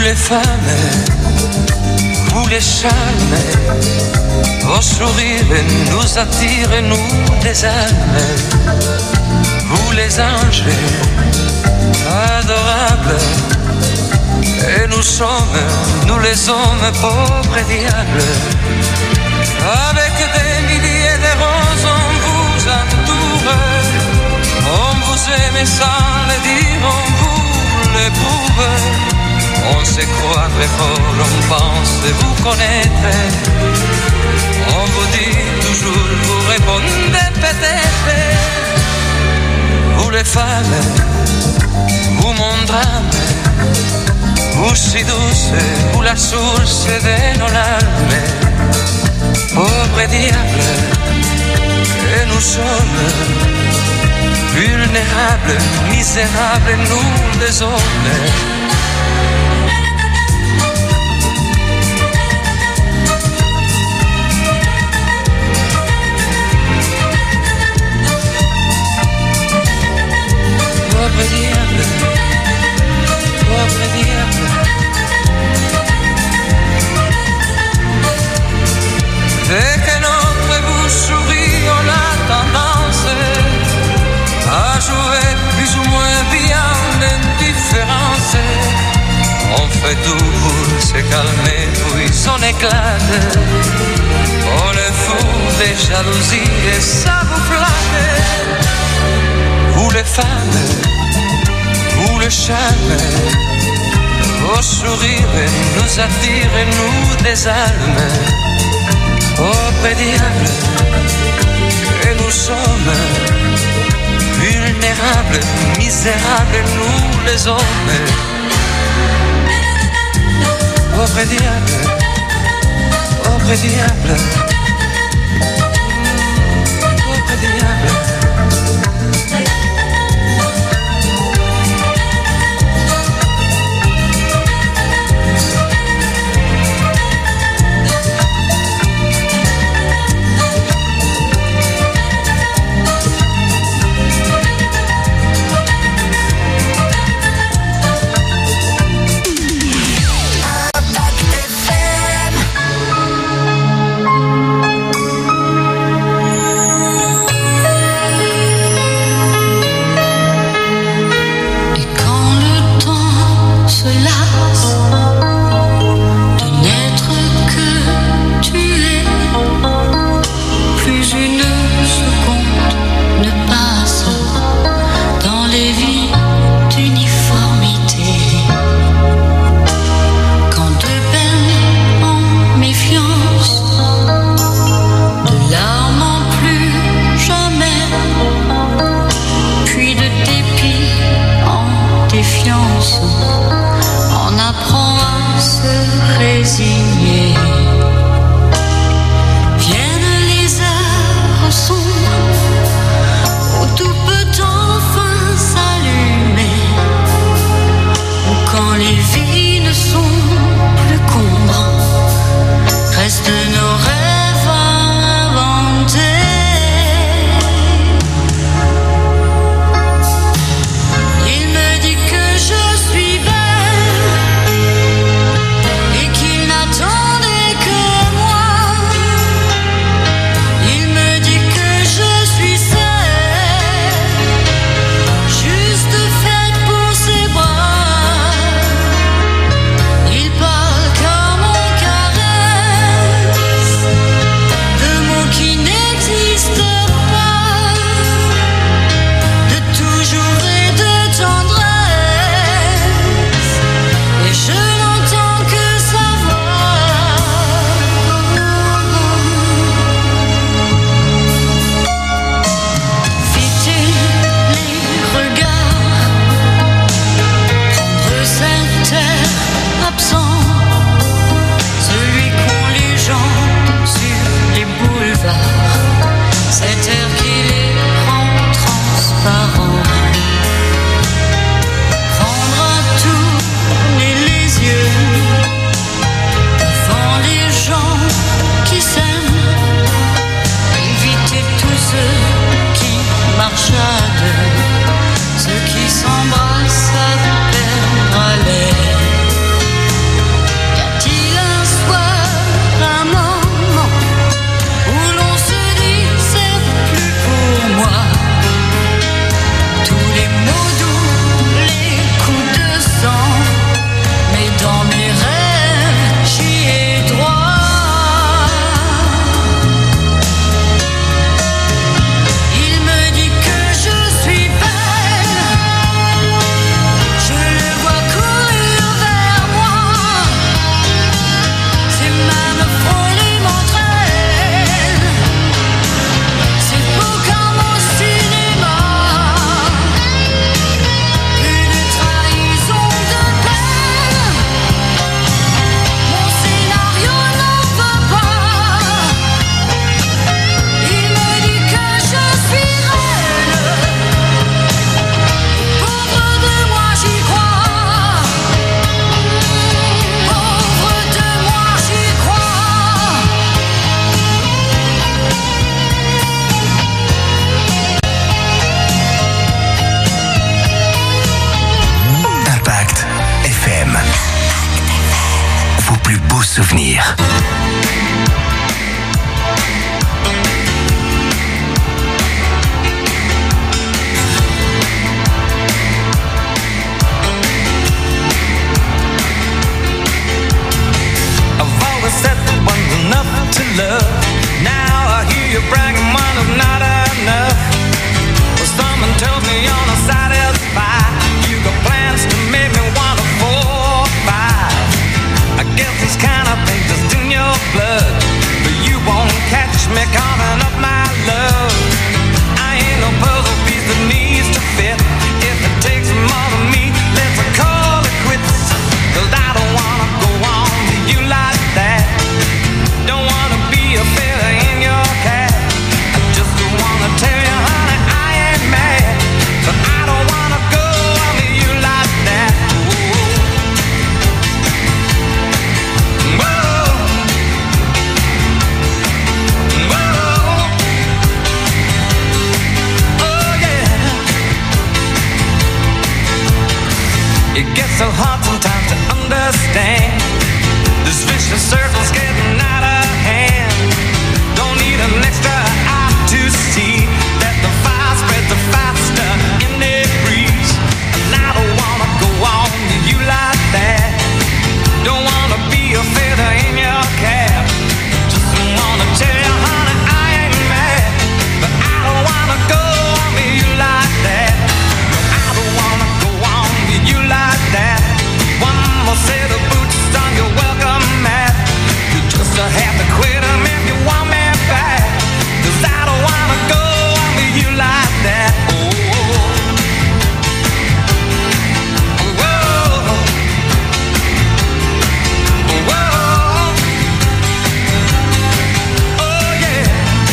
les femmes, vous les charmes, vos sourires nous attirent, nous les âmes. Vous les anges, adorables, et nous sommes, nous les hommes, pauvres et diables. Avec des milliers de roses on vous entoure, on vous aime sans le dire, on vous l'éprouve. On se croit très fort, on pense vous connaître. On vous dit toujours, vous répondez peut-être. Vous les femmes, vous mon drame, vous si douce, vous la source de nos larmes. Pauvres diables, et nous sommes vulnérables, misérables, nous les hommes. Pauvre diable, pauvre diable. Dès que notre bouche sourit, on a tendance à jouer plus ou moins bien l'indifférence. On fait tout pour se calmer, puis on éclate. On est fou des jalousies et ça vous flatte. Vous les femmes, vous le charme, vos sourires nous attirent, nous désarment. Pauvres diables, et nous sommes vulnérables, misérables, nous les hommes. Pauvres diables, pauvres diables, pauvres diables. souvenirs. To love. Now I hear you bragging one is not enough. Well, someone tells me you're not satisfied. You got plans to make me want a 4 or 5. I guess this kind of thing just in your blood, but you won't catch me calling up my love. I ain't no puzzle piece that needs to fit. If it takes more than me, let's call it quits. 'Cause I don't wanna go on to you like that. Don't wanna be a feather in your cap. I just wanna tell you, honey, I ain't mad, but I don't wanna go on to you like that. Whoa. Whoa. Oh yeah. It gets so hard sometimes to understand. This vicious circle's getting out of hand. Don't need an extra eye to see that the fire spreads the faster in the breeze. And I don't wanna go on to you like that. Don't wanna be a feather in your cap. Just wanna tell you, honey, I ain't mad, but I don't wanna go on to you like that. No, I don't wanna go on to you like that. One more set of boots on your welcome mat. You just have to quit them if you want me back. 'Cause I don't wanna go on to you like that. Oh, whoa. Whoa. Oh yeah.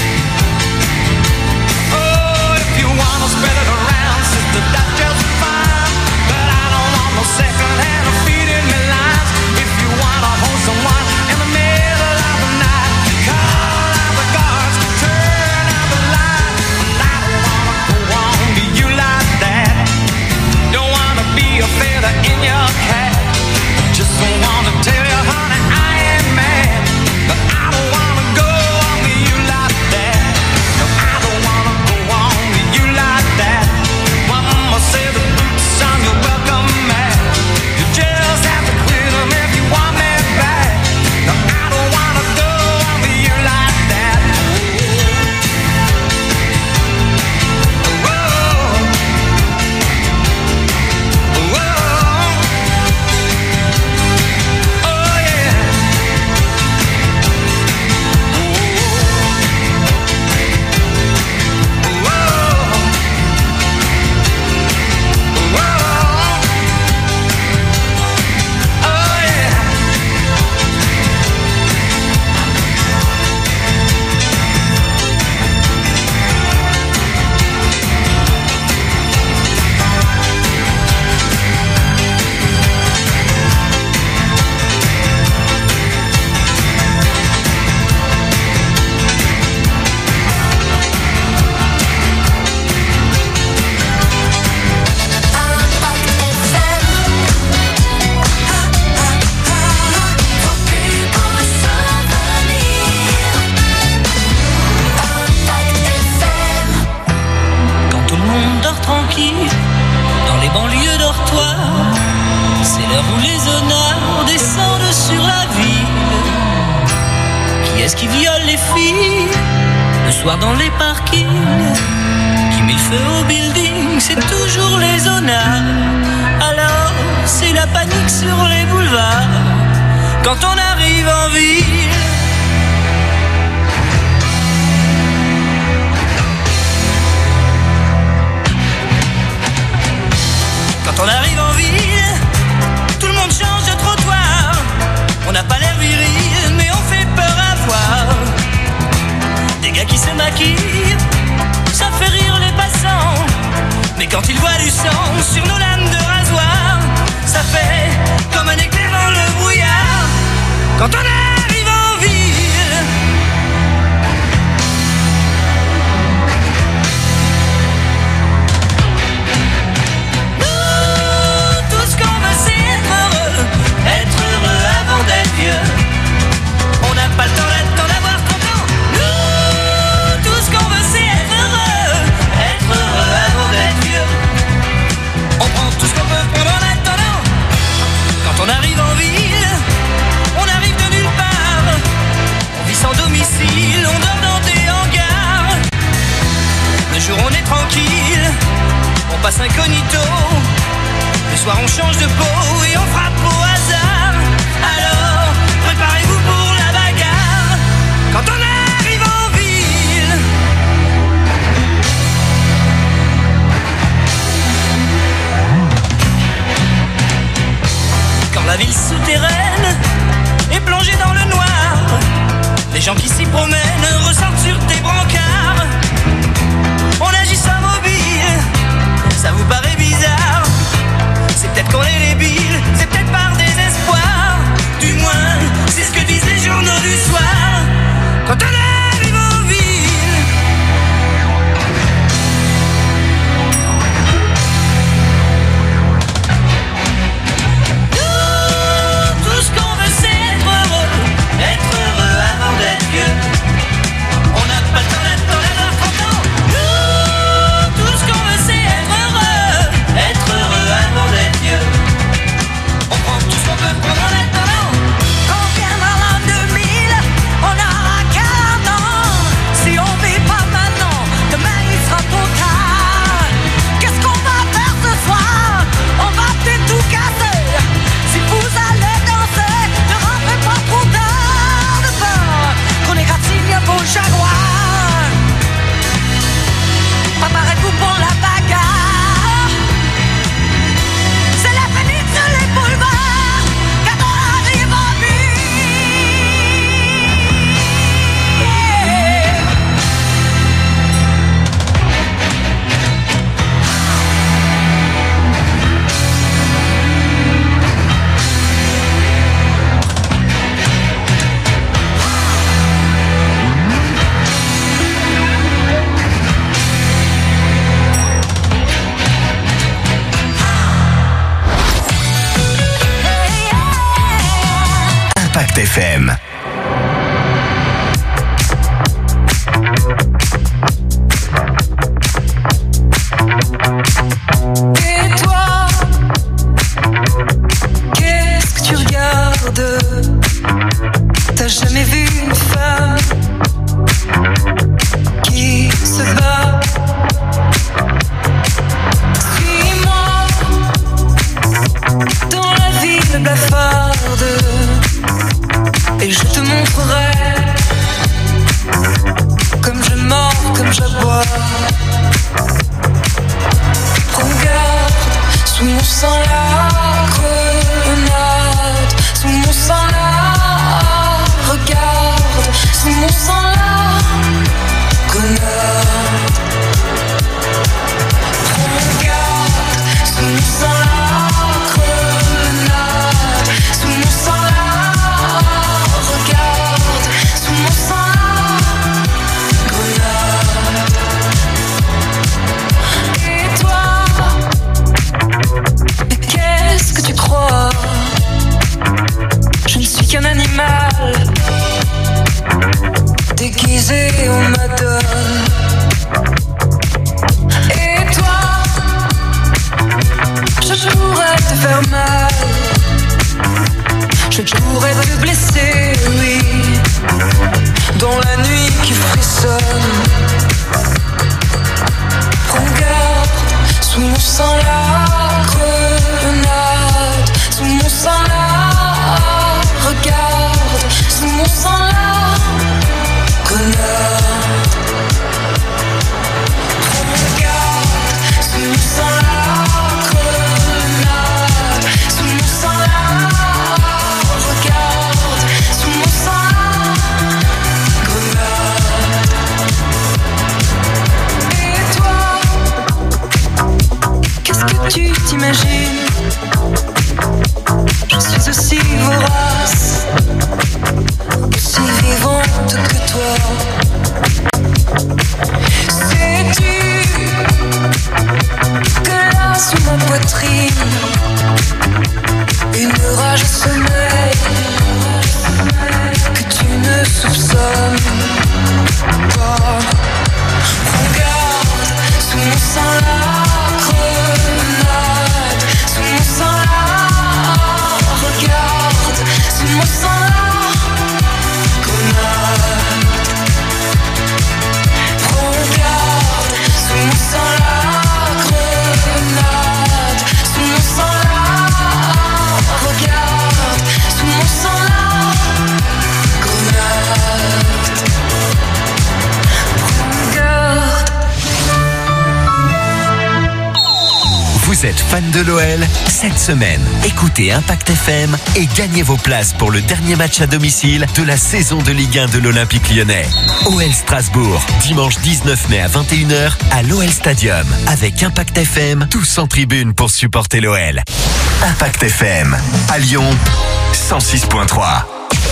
Oh, if you wanna spread it around, sister, that's just fine. But I don't want no second hand feeding me lines. If you wanna hold someone in the middle of the night, call out the guards, turn out the light. I don't wanna go on to you like that. Don't wanna be a feather in your cap. Just wanna tell you, honey, I ain't mad, but I don't wanna go on to you like that. No, I don't wanna go on to you like that. One more set of boots on your welcome mat. You just have to quit them if you want me back. No, I don't wanna go on to you like that. Whoa. Whoa. Oh yeah. Quand tout le monde dort tranquille dans les banlieues dortoirs, c'est l'heure où les honneurs descendent sur la ville. Qui est-ce qui viole les filles le soir dans les parkings? Qui met le feu au building? C'est toujours les honneurs. Alors c'est la panique sur les boulevards quand on arrive en ville. Quand on arrive en ville, tout le monde change de trottoir. On n'a pas l'air viril, mais on fait peur à voir. Des gars qui se maquillent, ça fait rire les passants. Mais quand ils voient du sang sur nos lames de rasoir, ça fait comme un éclair dans le brouillard. Quand on arrive en ville, nous, tout ce qu'on veut c'est être heureux avant d'être vieux. passe incognito. Le soir on change de peau et on frappe au hasard. Alors préparez-vous pour la bagarre quand on arrive en ville. Quand la ville souterraine est plongée dans le noir, les gens qui s'y promènent ressortent sur des brancards. On agit sans mobile, ça vous paraît bizarre. C'est peut-être qu'on est débile, c'est peut-être par désespoir. Du moins, c'est ce que disent les journaux du soir. Quand on arrive en ville, nous, tout ce qu'on veut c'est être heureux avant d'être vieux. On n'a pas le temps d'attendre d'avoir 30 ans. Nous, tout ce qu'on veut c'est être heureux avant d'être vieux. On prend tout ce qu'on peut prendre en attendant. Quand viendra l'an 2000, on aura 40 ans. Si on vit pas maintenant, demain il sera trop tard. Qu'est-ce qu'on va faire ce soir? On va peut-être tout casser. Si vous allez danser, ne rentrez pas trop tard de peur qu'on égratigne vos jaguars. Préparez-vous pour la bagarre. C'est la panique sur les boulevards quand on arrive en Impact FM. Et toi, qu'est-ce que tu regardes? T'as jamais vu une femme qui se bat? Suis-moi dans la ville blafarde et je te montrerai comme je mords, comme j'aboie. Regarde, sous mon sang la grenade, sous mon sang la, regarde, sous mon sang la grenade. Regarde, sous mon sang la grenade, sous mon sang la, regarde, sous mon sang la grenade. Et toi, mais qu'est-ce que tu crois? Je ne suis qu'un animal déguisé en madone. Et toi, je pourrais te faire mal, je pourrais te blesser, oui, dans la nuit qui frissonne. Regarde, sous mon sang la grenade, sous mon sang la, regarde, sous mon sang la grenade. Regarde, sous mon sang la grenade, sous mon sang la, regarde, sous mon sang la grenade. Et toi, qu'est-ce que tu t'imagines? Je suis aussi vorace, aussi vivante que toi. Sais-tu que là sous ma poitrine, une rage sommeille que tu ne soupçonnes pas. Regarde, sous mon sang la grenade, sous mon sang la, regarde, sous mon sang la grenade. Vous êtes fan de l'OL? Cette semaine, écoutez Impact FM et gagnez vos places pour le dernier match à domicile de la saison de Ligue 1 de l'Olympique Lyonnais. OL Strasbourg, dimanche 19 mai à 21h à l'OL Stadium. Avec Impact FM, tous en tribune pour supporter l'OL. Impact FM, à Lyon, 106.3.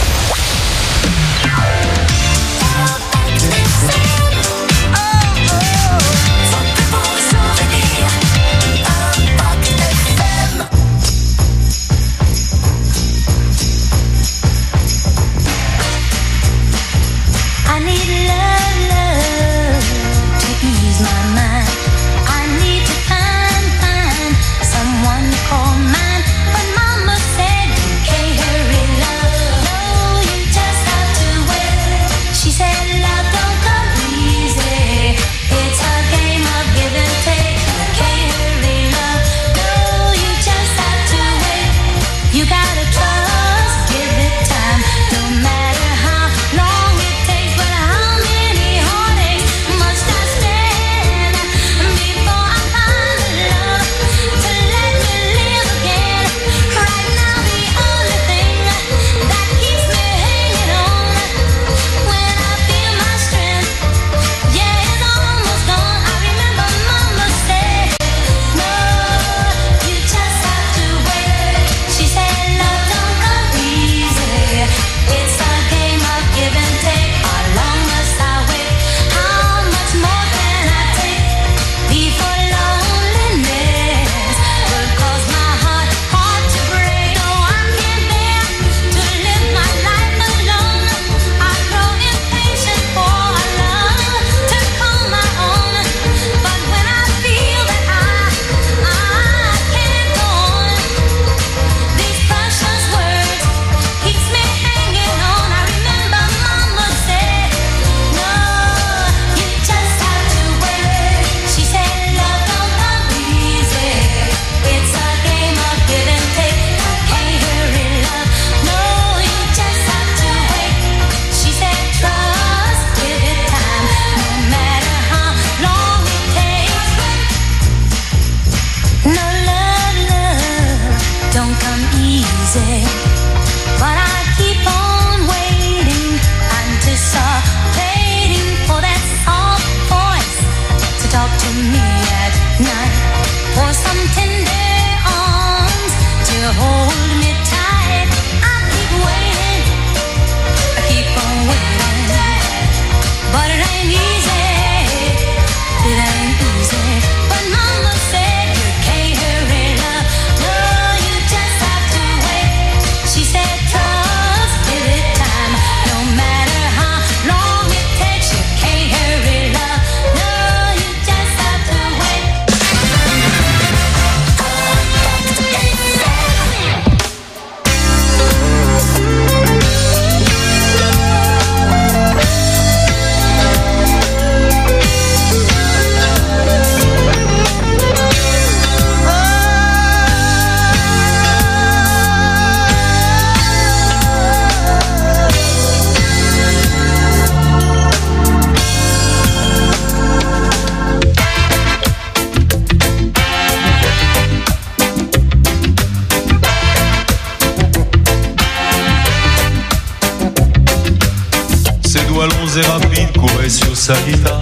Et rapide courait sur sa guitare.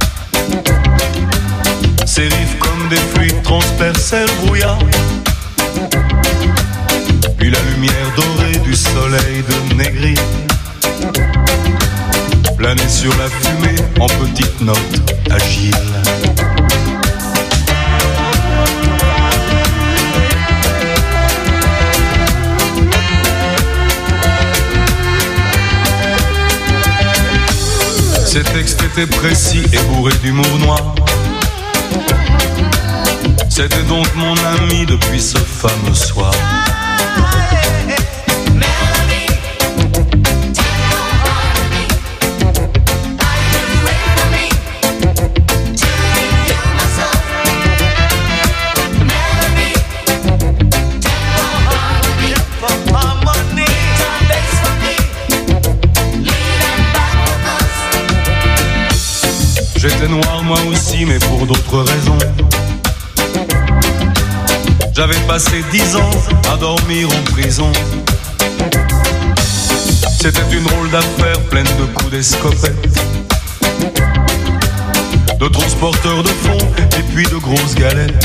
Ses riffs comme des fluides transperçaient le brouillard. Puis la lumière dorée du soleil de Négri planait sur la fumée en petites notes agiles. Ses textes étaient précis et bourrés d'humour noir. C'était donc mon ami depuis ce fameux soir. J'étais noir moi aussi, mais pour d'autres raisons. J'avais passé 10 ans à dormir en prison. C'était une drôle d'affaire pleine de coups d'escopette, de transporteurs de fonds et puis de grosses galettes.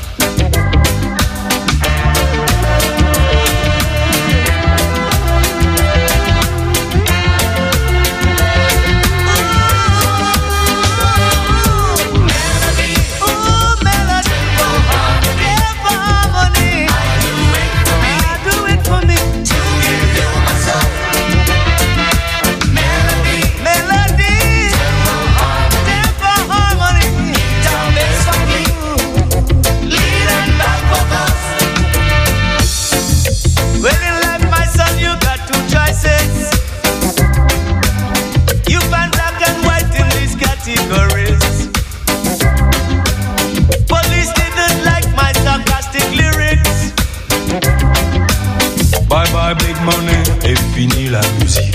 Police didn't like my sarcastic lyrics. Bye bye big money et fini la musique.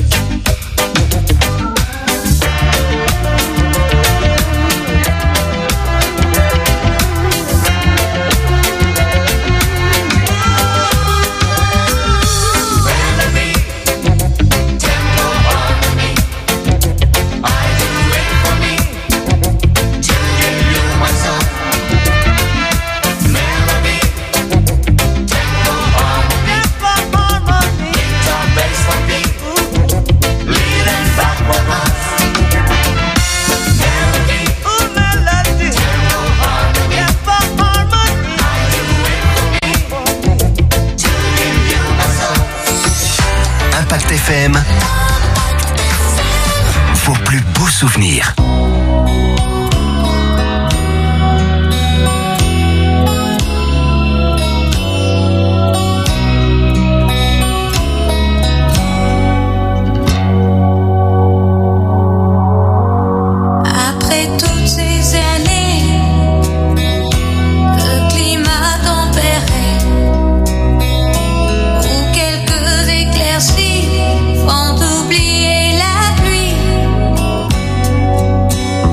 Impact FM, vos plus beaux souvenirs. Après toutes ces années, le climat tempéré, ou quelques éclaircies font oublier la pluie.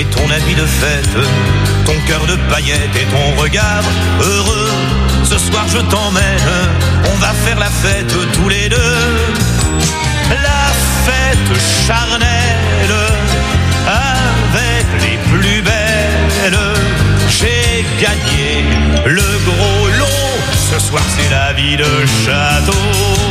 et ton habit de fête, ton cœur de paillettes et ton regard heureux. Ce soir je t'emmène, on va faire la fête tous les deux. La fête charnelle, avec les plus belles. J'ai gagné le gros lot, ce soir c'est la vie de château.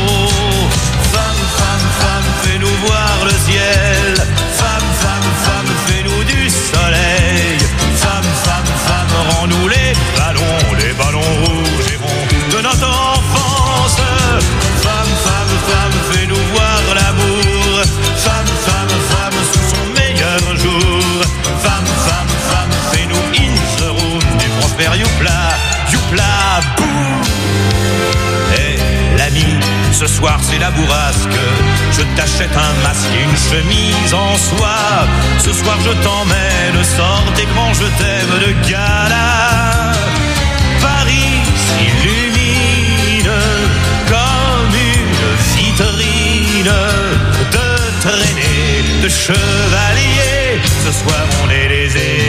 Femme, femme, femme, fais-nous voir le ciel. Femme, femme, femme, fais-nous du soleil. Femme, femme, femme, rends-nous les ballons rouges et ronds de notre enfance. Femme, femme, femme, fais-nous voir l'amour. Femme, femme, femme, sous son meilleur jour. Femme, femme, femme, fais-nous in the room du Prosper Youpla, Youpla, boum. Hey, l'ami, ce soir c'est la bourrasque. Je t'achète un masque et une chemise en soie. Ce soir je t'emmène, sors tes grands je t'aime de gala. Paris s'illumine comme une vitrine de traînées de chevaliers. Ce soir on est les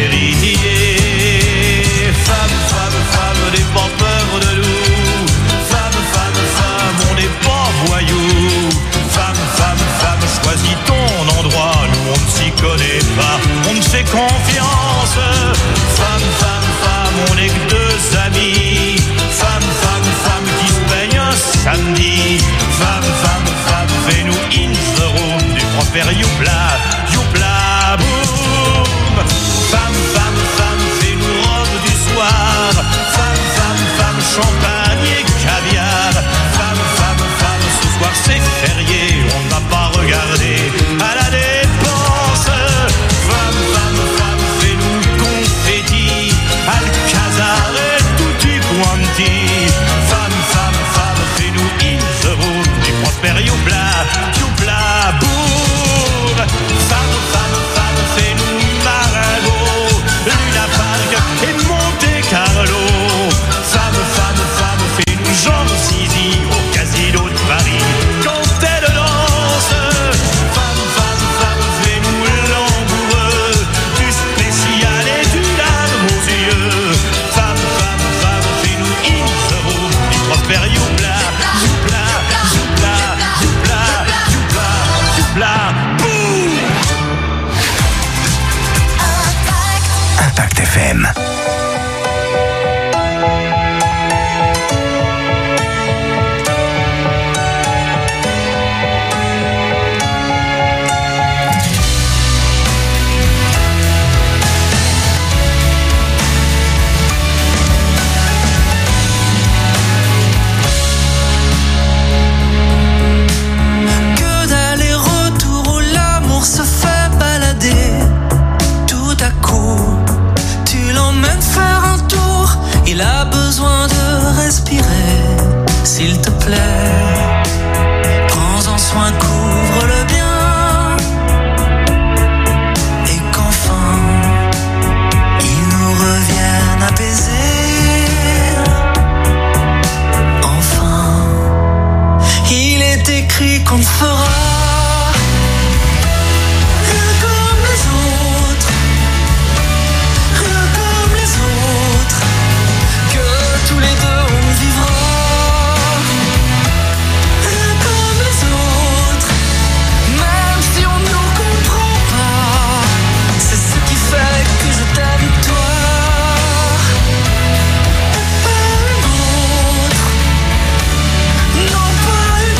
héritiers. Femme, femme, femme, n'aie pas peur de nous. Femme, femme, femme, on n'est pas voyous. Femme, femme, femme, choisis ton endroit. Nous on ne s'y connaît pas, on ne fait confiance. Femme, femme, femme, on n'est que deux amis. Femme, femme, femme, qui se baigne un samedi. Femme, femme, femme, fais-nous in the room du Prosper Youpla, Youpla, boum. Femme, femme, femme, fais-nous robe du soir. Femme, femme, femme, champagne et caviar. Femme, femme, femme, ce soir c'est férié, on ne va pas regarder à la dépense. Femme, femme, femme, fais-nous confetti, Alcazar et tutti quanti. Femme, femme, femme, fais-nous in the room du Prosper Youpla, Youpla, boum. Femme, femme, femme, fais-nous Maragot, Luna Park et Monte Carlo. Femme, femme, femme, fais-nous Jean Zizi au casino de Paris quand elle danse. Femme, femme, femme, fais-nous langoureux, du spécial et du larme aux yeux. Femme, femme, femme, fais-nous in the room du Prosper Youpla, Youpla, Youpla, Youpla, Youpla, Youpla, boum. Impact FM. Que d'aller-retour où l'amour se fait balader. Tout à coup, tu l'emmènes faire un tour. Il a besoin de respirer. S'il te plaît, prends-en soin, couvre-le bien. Et qu'enfin, il nous revienne apaisé. Enfin, il est écrit qu'on ne fera rien comme les autres, rien comme les autres, que tous les deux on vivra rien comme les autres, même si on ne nous comprend pas. C'est ce qui fait que je t'aime toi, et pas une autre, non pas une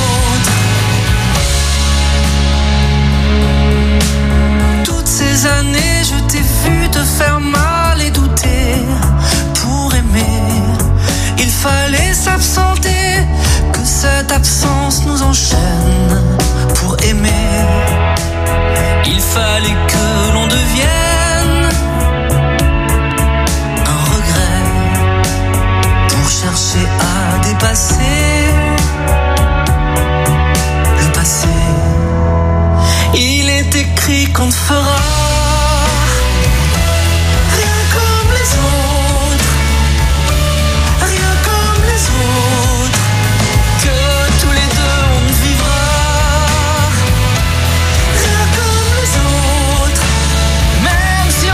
autre. Toutes ces années je t'ai vu te faire mal et douter. Pour aimer, il fallait s'absenter, que cette absence nous enchaîne. Pour aimer, il fallait que l'on devienne un regret pour chercher à dépasser le passé. Il est écrit qu'on ne fera rien comme les autres, rien comme les autres, que tous les deux on vivra rien comme les autres, même si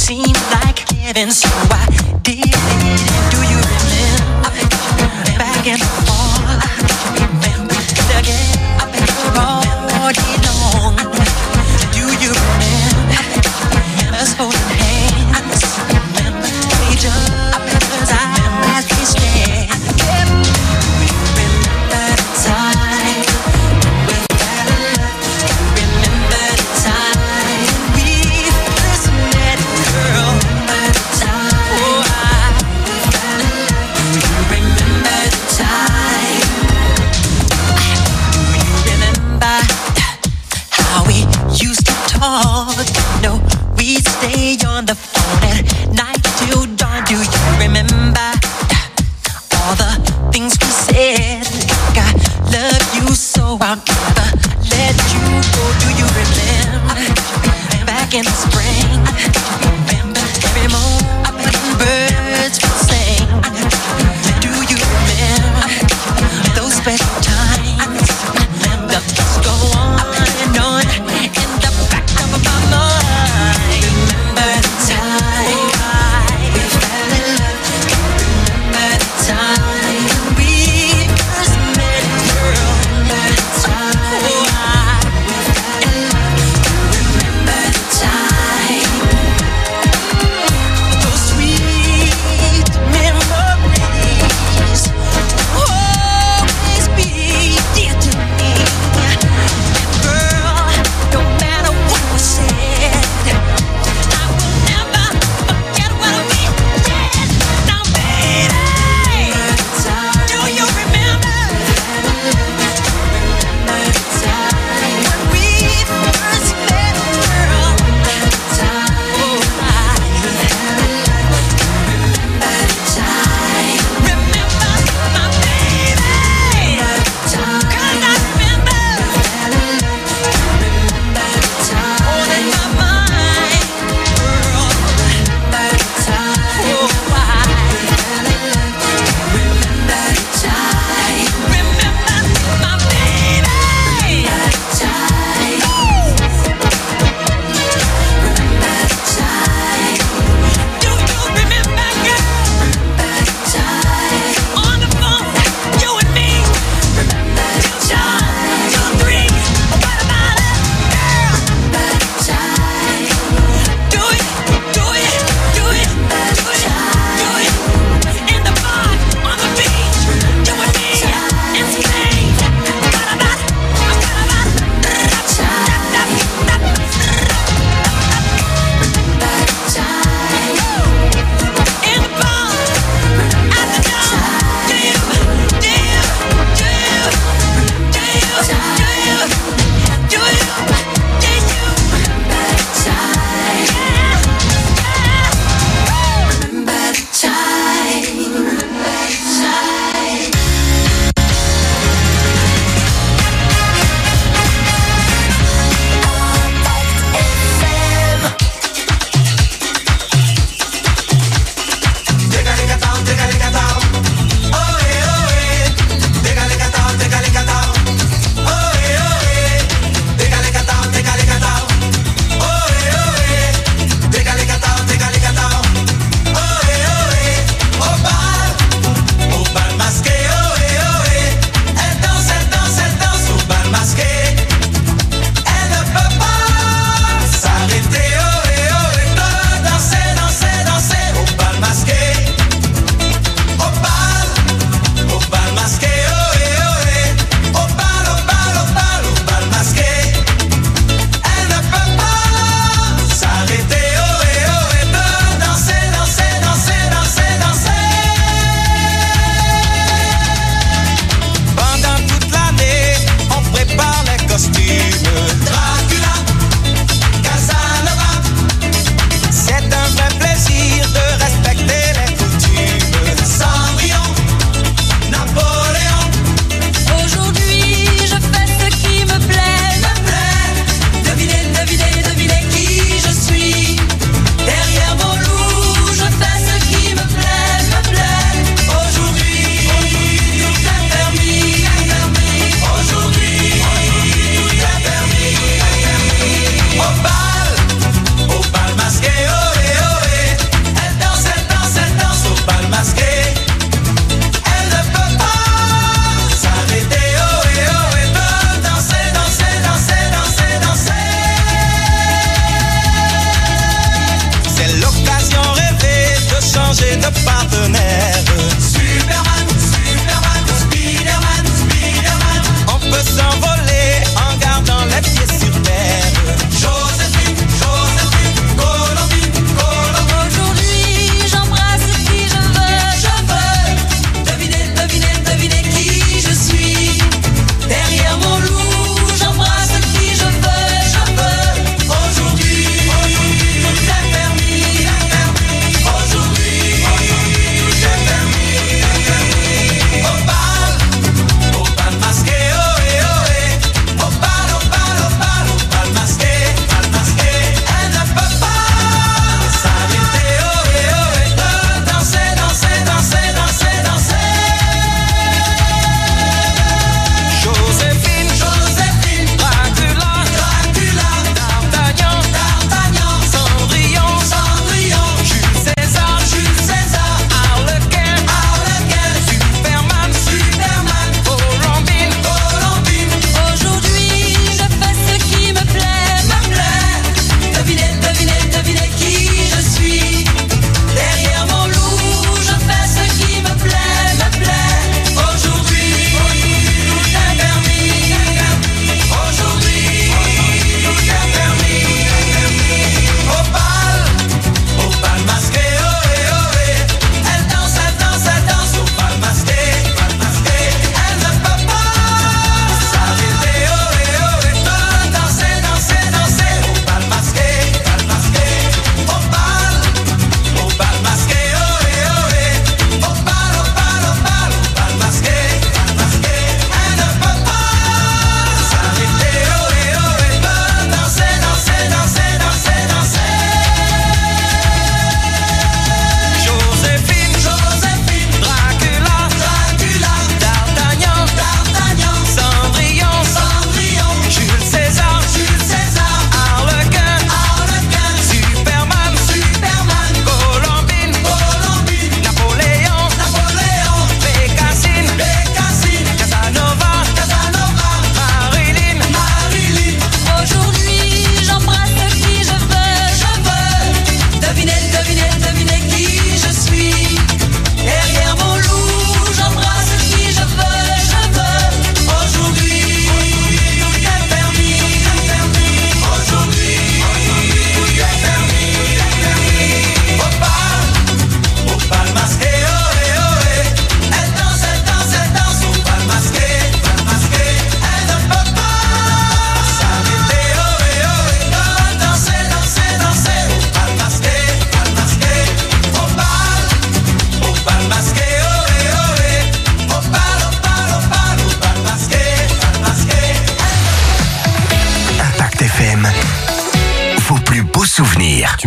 seemed like heaven, so I did it. Do you remember back in the fall when we together all day long? Do you remember us holding hands? Each other's eyes we stare. Do you remember the time we fell in love? Do you remember the time we first met, girl? Remember the time, oh, we fell in love. Do you remember the time? Do you remember how we used to talk? No, we'd stay on the phone at night till dawn. Do you remember all the things we said? Like I love you so I'll never let you go. Do you remember back in the spring? Remember every morning birds would sing? Do you remember those special times? The thoughts go on in the back of my mind. Remember the time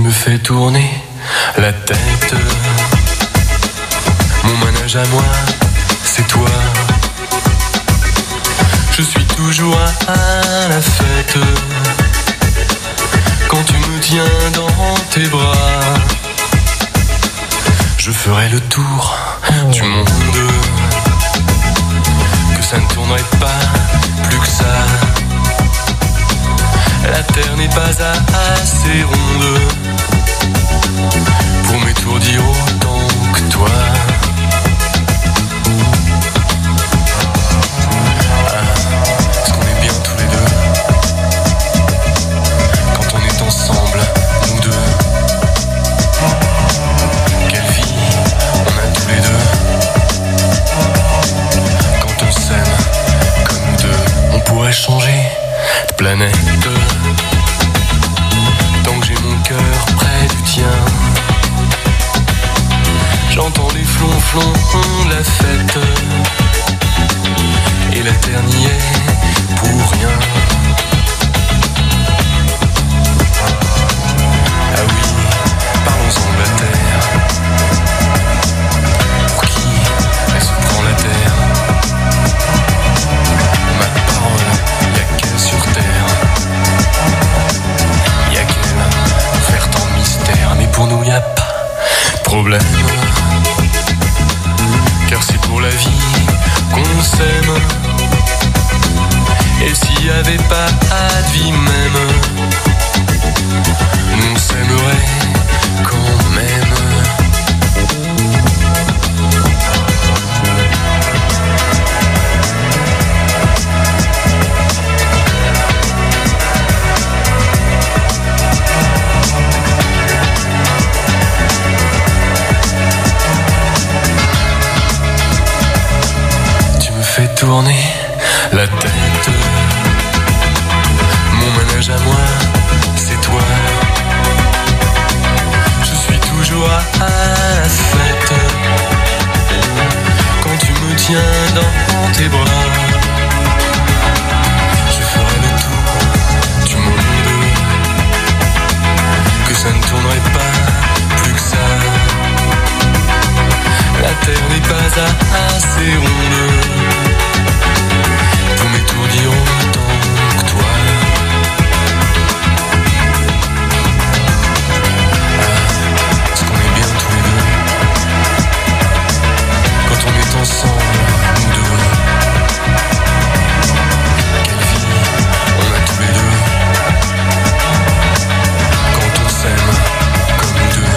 me fais tourner la tête. Mon manège à moi, c'est toi. Je suis toujours à la fête quand tu me tiens dans tes bras. Je ferai le tour du monde, que ça ne tournerait pas plus que ça. La terre n'est pas assez ronde pour m'étourdir autant que toi. Est-ce qu'on est bien tous les deux quand on est ensemble, nous deux? Quelle vie on a tous les deux quand on s'aime comme nous deux. On pourrait changer de planète tant que j'ai mon cœur près du tien. J'entends les flonflons de la fête et la terre n'y est pour rien. Ah oui, parlons-en de la terre. Pour qui elle se prend la terre? Ma parole, y'a qu'elle sur terre. Y'a qu'elle pour faire tant de mystère. Mais pour nous y'a pas de problème, car c'est pour la vie qu'on s'aime. Et s'il y avait pas de vie même, nous on s'aimerait quand même. Fais tourner la tête. Mon manège à moi, c'est toi. Je suis toujours à la fête quand tu me tiens dans tes bras. Je ferai le tour du monde, que ça ne tournerait pas plus que ça. La terre n'est pas assez ronde pour m'étourdir autant que toi. Est-ce qu'on est bien tous les deux quand on est ensemble, nous deux? Quelle vie on a tous les deux quand on s'aime comme nous deux.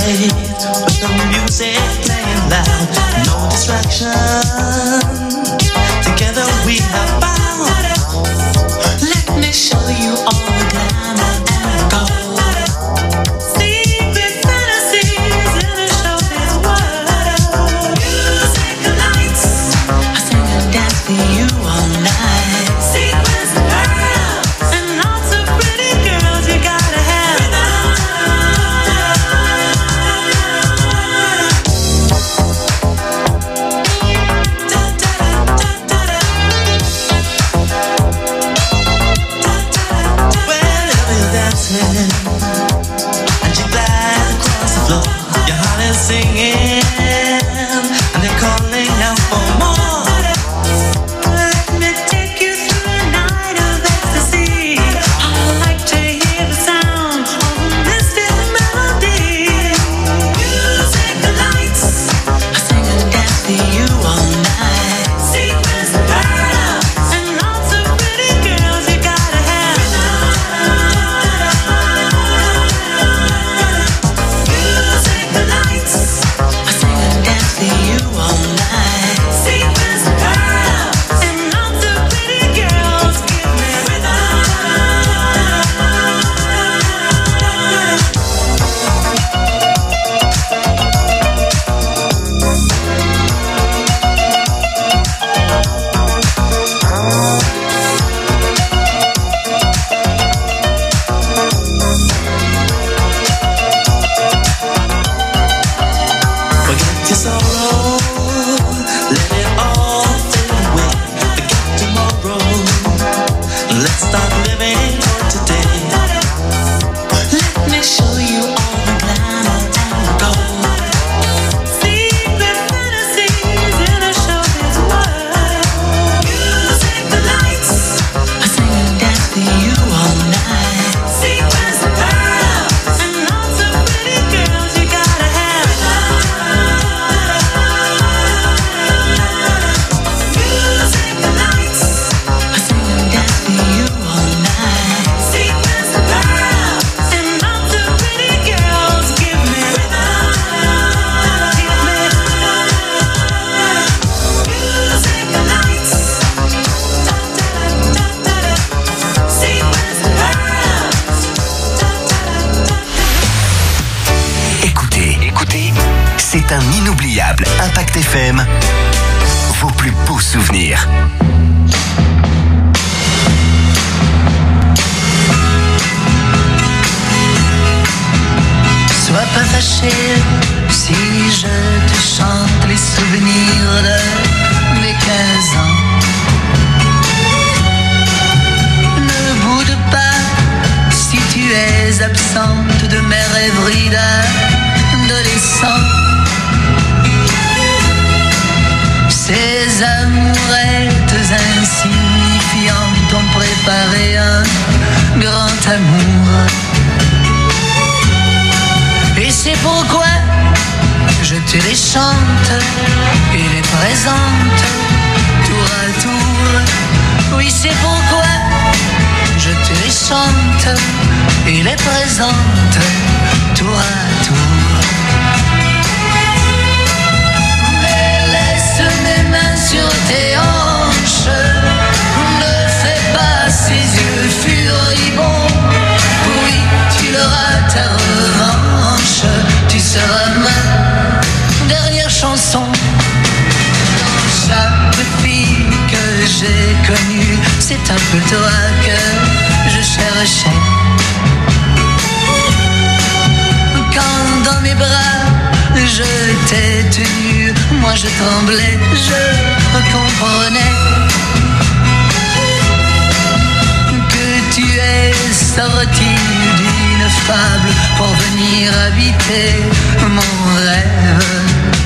night with the music playing loud, no distraction. Together we have found. Let me show you all the glamour and gold. Secret fantasies in a showbiz world. Music lights, I sing and dance for you all night. Sequins and pearls, and lots of pretty girls you gotta have. And you glide across the floor. Your heart is singing, and they're calling out for more. Let me take you through a night of ecstasy. I like to hear the sound of a mystic melody. Music lights, I sing and dance for you all night. Sequins and pearls, and lots of pretty girls you gotta have. C'est un inoubliable Impact FM, vos plus beaux souvenirs. Sois pas fâché si je te chante les souvenirs de mes 15 ans. Ne boude pas si tu es absente de mes rêveries d'adolescent. Ces amourettes insignifiantes ont préparé un grand amour. Et c'est pourquoi je te les chante et les présente tour à tour. Oui, c'est pourquoi je te les chante et les présente tour à tour. Mais laisse mes mains sur tes hanches, ne fais pas ces yeux furibonds. Oui, tu l'auras ta revanche, tu seras ma dernière chanson. Dans chaque fille que j'ai connue, c'est un peu toi que je cherchais. Quand dans mes bras je t'ai tenu, moi je tremblais, je comprenais que tu es sorti d'une fable pour venir habiter mon rêve.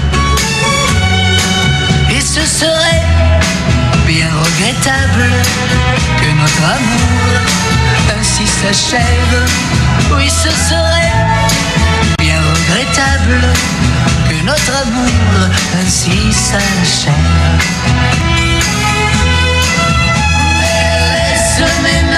Et ce serait bien regrettable que notre amour ainsi s'achève. Oui, ce serait bien regrettable que notre amour ainsi s'achève. Mais laisse mes